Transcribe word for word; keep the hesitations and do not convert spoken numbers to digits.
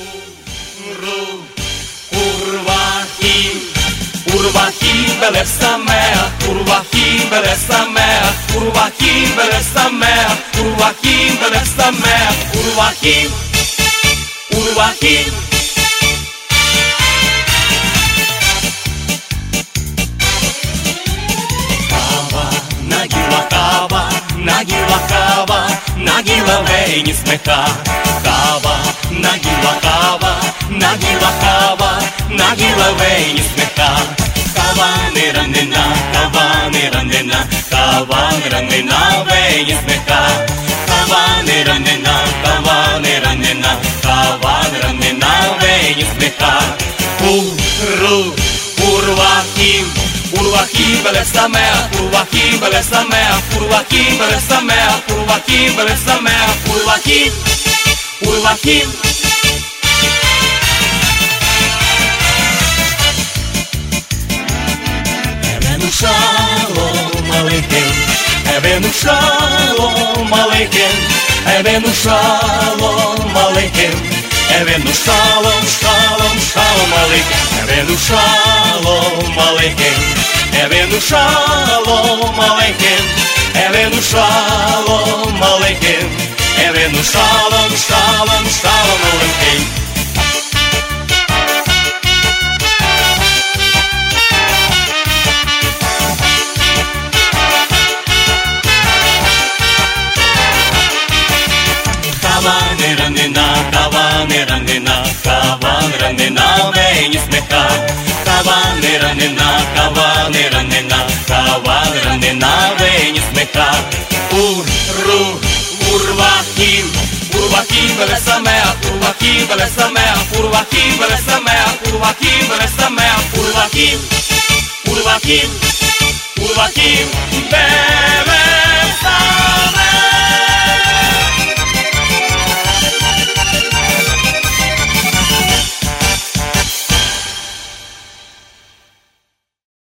Urvahim, Urvahim bele sameach, Urvahim bele sameach, Urvahim bele sameach, Urvahim bele sameach, Urvahim, Urvahim. Кава, нагіла кава, нагіла кава, нагіла вейні смеха. Кава, нагіла кава, нагіла кава, нагіла вейні смеха. Кава не ранена, кава не ранена, кава не ранена, вейні смеха. Кава не ранена, кава не ранена, кава не ранена, вейні смеха. Уру, урвахим, urvahim bele sameach, urvahim bele sameach, urvahim bele sameach, urvahim bele sameach, urvahim, urvahim. Evenu shalom aleichem, Evenu shalom aleichem, Evenu shalom aleichem, Evenu shalom, shalom, shalom aleichem, Evenu shalom aleichem, Evenu shalom aleichem, Evenu shalom aleichem, Evenu shalom, shalom, shalom aleichem. Kava ne ranena, kava ne ranena, kava ne ranena, vejni smeha. Kava ne ranena, kava ne ranena, kava ne ranena, vejni smeha. Uru, urvahim, urvahim bele sameach, urvahim bele sameach, urvahim bele sameach, urvahim bele sameach, urvahim, urvahim, urvahim bele